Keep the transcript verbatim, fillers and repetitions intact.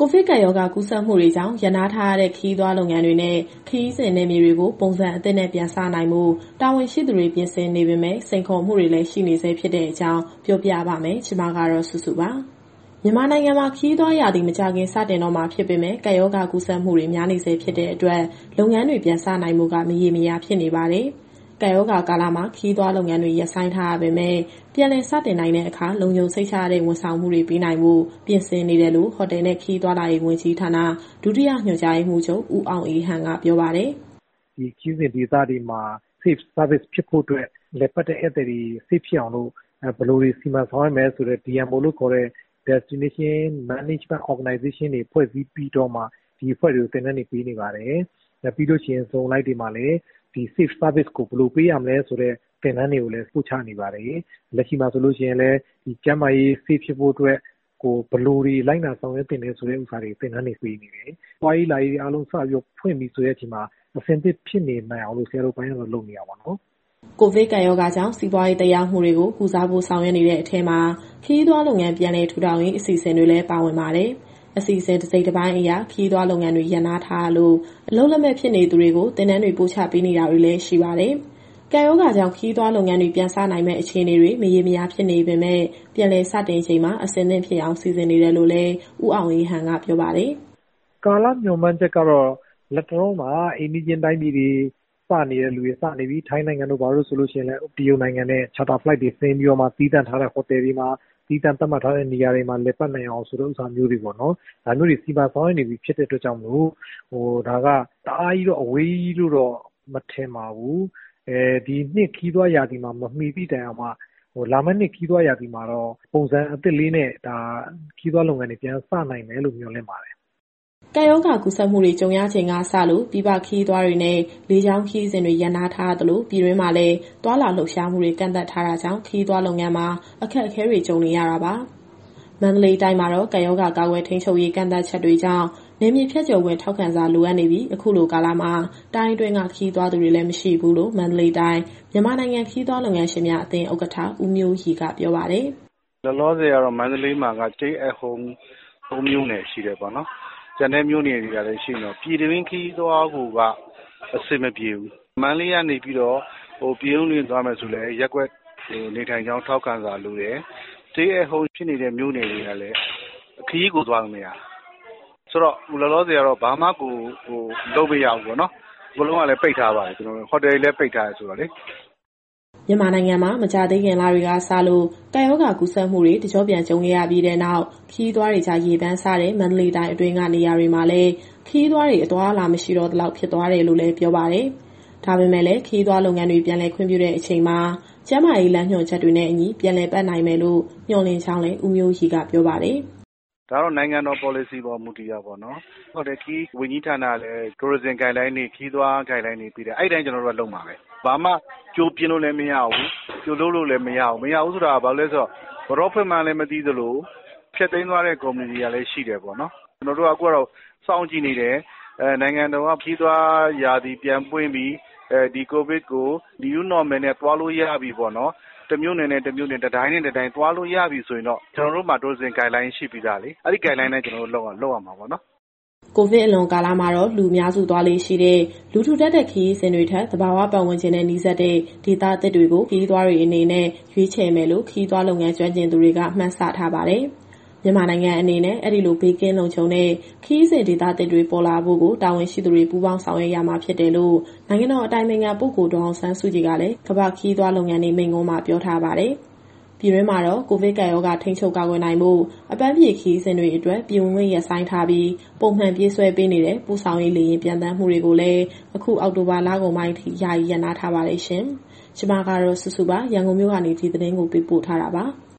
ကိုဗစ်ကပ်ရောဂါကူးစက်မှုတွေကြောင့်ရပ်နားထားရတဲ့ခရီးသွားလုပ်ငန်းတွေနဲ့ခရီးစဉ်နယ်မြေတွေကိုပုံစံအသစ်နဲ့ပြန်စနိုင်မှုတာဝန်ရှိသူတွေပြင်ဆင်နေပေမဲ့စိန်ခေါ်မှုတွေလည်းရှိနေဆဲဖြစ်တဲ့အကြောင်းပြောပြပါမယ်။ကျွန်မကတော့စုစုပါ။မြန်မာနိုင်ငံမှာခရီးသွားရာသီမကြာခင်စတင်တော့မှာဖြစ်ပေမဲ့ကပ်ရောဂါကူးစက်မှုတွေများနေဆဲဖြစ်တဲ့အတွက်လုပ်ငန်းတွေပြန်စနိုင်မှုကမရေမရာဖြစ်နေပါတယ်။ကပ်ရောဂါကာလမှာခရီးသွားလုပ်ငန်းတွေရပ်ဆိုင်းထားရပေမဲ့ပြန်လည်စတင်နိုင်တဲ့အခါလုံခြုံစိတ်ချရတဲ့ဝန်ဆောင်မှုတွေပေးနိုင်မှုပြင်ဆင်နေတယ်လို့ဟိုတယ်နဲ့ခရီးသွားလာရေးဝန်ကြီးဌာနဒုတိယညွှန်ကြားရေးမှူးချုပ်ဦးအောင်အေးဟန်ကပြောပါတယ်။ဒီခရီးစဉ်ဒေသတွေမှာ safe service ဖြစ်ဖို့အတွက်လက်ပတ်တဲ့ဧည့်သည်တွေ safe ဖြစ်အောင်လို့ဘယ်လိုတွေစီမံဆောင်ရွက်မယ်ဆိုတဲ့ ဒီ အမ် အို လို့ခေါ်တဲ့ Destination Management Organization တွေဖွဲ့စည်းပြီးတော့မှဒီအဖွဲ့တွေကိုသင်တန်းတွေပေးနေပါတယ်။ပြီးလို့ရှိရင်ဇုံလိုက်တွေမှာလည်းဒီ safe service ကိုဘယ်လိုပေးရမလဲဆိုတဲ့သင်တန်းတွေကိုလည်းပို့ချနေပါတယ်။လက်ရှိမှာဆိုလို့ရှိရင်လည်းဒီကျန်းမာရေး safe ဖြစ်ဖို့အတွက်ကိုဘယ်လိုတွေလိုက်နာဆောင်ရွက်တင်နေဆိုတဲ့ဥစ္စာတွေသင်တန်းတွေပေးနေတယ်။ပွားရေးလာရေးအားလုံးစပြီးဖွင့်ပြီးဆိုတဲ့အချိန်မှာအဆင်သင့်ဖြစ်နေနိုင်အောင်လို့ဆရာတို့ပိုင်းကတော့လုပ်နေရပါတော့။ကိုဗစ်ကပ်ရောဂါကြောင့်စီးပွားရေးတရားမှုတွေကိုကုစားဖို့ဆောင်ရွက်နေတဲ့အထက်မှာခရီးသွားလုပ်ငန်းပြန်လည်ထူထောင်ရေးအစီအစဉ်တွေလည်းပါဝင်ပါတယ်။အစီအစဉ်တစ်စိတ်တစ်ပိုင်းအရာခရီးသွားလုပ်ငန်းတွေရပ်နားထားလို့အလုပ်လက်မဲ့ဖြစ်နေသူတွေကိုသင်တန်းတွေပို့ချပေးနေတာတွေလည်းရှိပါတယ်။ကပ်ရောဂါကြောင့်ခရီးသွားလုပ်ငန်းတွေပြန်ဆနိုင်မဲ့အခြေအနေတွေမရေမရာဖြစ်နေပေမဲ့ပြန်လည်စတင်ချိန်မှာအဆင်သင့်ဖြစ်အောင်စီစဉ်နေတယ်လို့လည်းဦးအောင်အေးဟန်ကပြောပါတယ်။ကာလမျှော်မှန်းချက်ကတော့လက်တော်မှာအိန္ဒိယတိုင်းပြည်တွေစနေတဲ့လူတွေစနေပြီထိုင်းနိုင်ငံတို့ဘာလို့ဆိုလို့ရှိရင်လည်းတရုတ်နိုင်ငံနဲ့ charter flight တွေဆင်းပြီးတော့မှတီးတန့်ထားတဲ့ဟိုတယ်တွေမှာတီးတန့်သတ်မှတ်ထားတဲ့နေရာတွေမှာလက်ပတ်နိုင်အောင်ဆိုတဲ့ဥစ္စာမျိုးတွေပေါ့နော်။ဒါမျိုးတွေစီမံဆောင်ရွက်နေပြီဖြစ်တဲ့အတွက်ကြောင့်မလို့ဟိုဒါကတအားကြီးတော့အဝေးကြီးလို့တော့မထင်ပါဘူး။အဲဒီနှစ်ခီးသွားရာသီမှာမမီသည့်တိုင်အောင်မှဟိုလာမယ့်နှစ်ခီးသွားရာသီမှာတော့ပုံစံအသစ်လေးနဲ့ဒါခီးသွားလုပ်ငန်းတွေပြန်စနိုင်မယ်လို့မျှော်လင့်ပါတယ်ကပ်ရောဂါကူးစက်မှုတွေကြုံရချိန်ကစလို့ပြည်ပခရီးသွားတွေနဲ့လေကြောင်းခရီးစဉ်တွေရပ်နားထားသလိုပြည်တွင်းမှာလည်းသွာလာလှုပ်ရှားမှုတွေကန့်သတ်ထားတာကြောင့်ခရီးသွားလုပ်ငန်းမှာအခက်အခဲတွေကြုံနေရတာပါ။မန္တလေးတိုင်းမှာတော့ကပ်ရောဂါကာကွယ်ထိန်းချုပ်ရေးကန့်သတ်ချက်တွေကြောင့်နေမြေဖြတ်ကျော်ဝင်ထောက်ခံစာလိုအပ်နေပြီးအခုလိုကာလမှာတိုင်းတွင်းကခရီးသွားသူတွေလည်းမရှိဘူးလို့မန္တလေးတိုင်းမြန်မာနိုင်ငံခရီးသွားလုပ်ငန်းရှင်များအသင်းဥက္ကဋ္ဌဦးမျိုးရီကပြောပါတယ်။လောလောဆယ်ကတော့မန္တလေးမှာက stay at home သုံးမျိုးနဲ့ရှိတယ်ပေါ့နော်။ကျန်တဲ့မျိုးနယ်တွေကလည်းရှိနေတော့ပြည်တွင်းခရီးသွားကိုကအဆင်မပြေဘူး။မန္တလေးကနေပြီးတော့ဟိုပြည်ုံတွေသွားမယ်ဆိုလည်းရက်ကွက်နေထိုင်ကြောင်းထောက်ခံစာလိုတယ်။ stay at home ဖြစ်နေတဲ့မျိုးနယ်တွေကလည်းခရီးကိုသွားလို့မရဘူး။ဆိုတော့လောလောဆယ်ကတော့ဘာမှကိုဟိုလုပ်မရဘူးပေါ့နော်။ဘလုံးကလည်းပိတ်ထားပါတယ်ကျွန်တော်တို့ဟိုတယ်လည်းပိတ်ထားရဆိုတော့လေမြန်မာနိုင်ငံမှာမကြာသေးခင်လတွေကစလို့ကပ်ရောဂါကူးစက်မှုတွေတကြောပြန်ကြုံခဲ့ရပြီးတဲ့နောက်ခရီးသွားတွေကြားရေပန်းစားတဲ့မန္တလေးတိုင်းအတွင်းကနေရာတွေမှာလည်းခရီးသွားတွေအသွားအလာမရှိတော့သလောက်ဖြစ်သွားတယ်လို့လည်းပြောပါတယ်။ဒါပေမဲ့လည်းခရီးသွားလုပ်ငန်းတွေပြန်လည်ခွင့်ပြုတဲ့အချိန်မှာကျန်းမာရေးလမ်းညွှန်ချက်တွေနဲ့အညီပြန်လည်ပတ်နိုင်မယ်လို့ညွှန်လင်းချောင်းလည်းဦးမျိုးရီကပြောပါတယ်။ဒါတော့နိုင်ငံတော် policy ပေါ်မူတည်တာပေါ့နော်။ဟုတ်တယ်ခီးဝန်ကြီးဌာနလည်း tourism guideline တွေခီးသွား guideline တွေပြီးတယ်အဲ့တိုင်းကျွန်တော်တို့ကလုပ်မှာပဲ။ဘာမှကြိုးပြင်းလို့လည်းမရဘူး။ကြိုးလို့လို့လည်းမရဘူး။မရဘူးဆိုတာကဘာလို့လဲဆိုတော့ဘရော့ဖွင့်မှလည်းမသိသလိုဖြတ်သိမ်းသွားတဲ့ community ကလည်းရှိတယ်ပေါ့နော်။ကျွန်တော်တို့ကအခုကတော့စောင့်ကြည့်နေတယ်။အဲနိုင်ငံတော်ကခီးသွားရာသီပြန်ပွင့်ပြီးအဲဒီကိုဗစ်ကို new normal နဲ့တွားလို့ရပြီပေါ့နော်။တမျိုးနယ်နဲ့တမျိုးနယ်တတိုင်းနဲ့တတိုင်းသွားလို့ရပြီဆိုရင်တော့ကျွန်တော်တို့မှာ tourism guideline ရှိပြီးသားလေအဲ့ဒီ guideline နဲ့ကျွန်တော်တို့လောက်လောက်ရမှာပေါ့နော်ကိုဗစ်အလွန်ကာလမှာတော့လူအများစုသွားလေးရှိတဲ့လူထူထပ်တဲ့ခရီးစဉ်တွေထက်သဘာဝပတ်ဝန်းကျင်နဲ့နှီးစပ်တဲ့ဒေသသစ်တွေကိုခရီးသွားတွေအနေနဲ့ရွေးချယ်မယ်လို့ခရီးသွားလုပ်ငန်းကျွမ်းကျင်သူတွေကမှတ်ဆထားပါတယ်။မြန်မာနိုင်ငံအနေနဲ့အဲ့ဒီလိုဘေးကင်းလုံခြုံတဲ့ခရီးစဉ်ဒေသသစ်တွေပေါ်လာဖို့ကိုတာဝန်ရှိသူတွေပူးပေါင်းဆောင်ရွက်ရမှာဖြစ်တယ်လို့နိုင်ငံတော်အတိုင်ပင်ခံပုဂ္ဂိုလ်ဒေါ်အောင်ဆန်းစုကြည်ကလည်းကမ္ဘာခရီးသွားလုပ်ငန်းတွေမိန့်ခွန်းမှာပြောထားပါတယ်။ပြည်တွင်းမှာတော့ကိုဗစ်ကပ်ရောဂါထိန်းချုပ်ကာကွယ်နိုင်မှုအပန်းဖြေခရီးစဉ်တွေအတွက်ပြည်ဝင်ခွင့်ရပ်ဆိုင်းထားပြီးပုံမှန်ပြေးဆွဲပေးနေတဲ့ပို့ဆောင်ရေးလေယာဉ်ပြန်တမ်းမှုတွေကိုလည်းအခုအောက်တိုဘာလကုန်ပိုင်းထိယာယီရပ်နားထားပါတယ်ရှင်။ကျွန်မကတော့စုစုပါရန်ကုန်မြို့ကနေဒီသတင်းကိုပေးပို့ထားတာပါ။